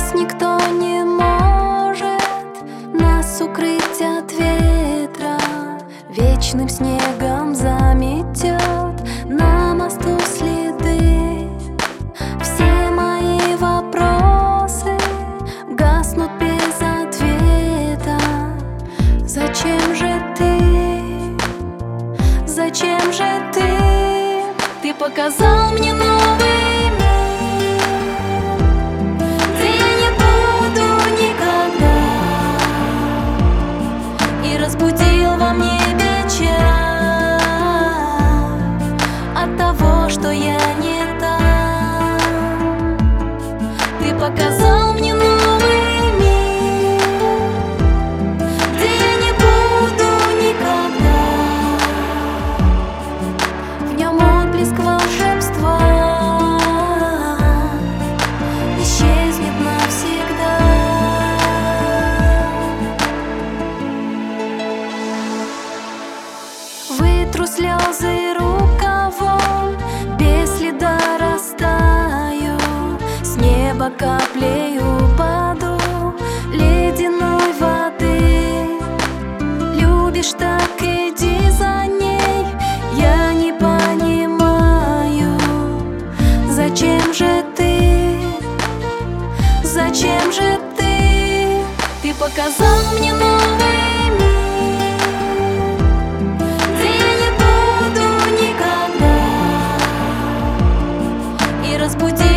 Сейчас никто не может нас укрыть от ветра, вечным снегом заметет на мосту следы. Все мои вопросы гаснут без ответа. Зачем же ты? Зачем же ты? Ты показал мне новый мир, где я не буду никогда, и разбудил во мне печаль от того, что я не там. Ты показал мне новый мир, где я не буду никогда. В нем отблеск волшебства исчезнет навсегда. Вытру слезы рукавом, без следа растаю, с неба каплей упаду ледяной воды. Любишь, так иди за ней, я не понимаю. Зачем же ты? Зачем же ты? Ты показал мне новый мир, где я не буду никогда, и разбудил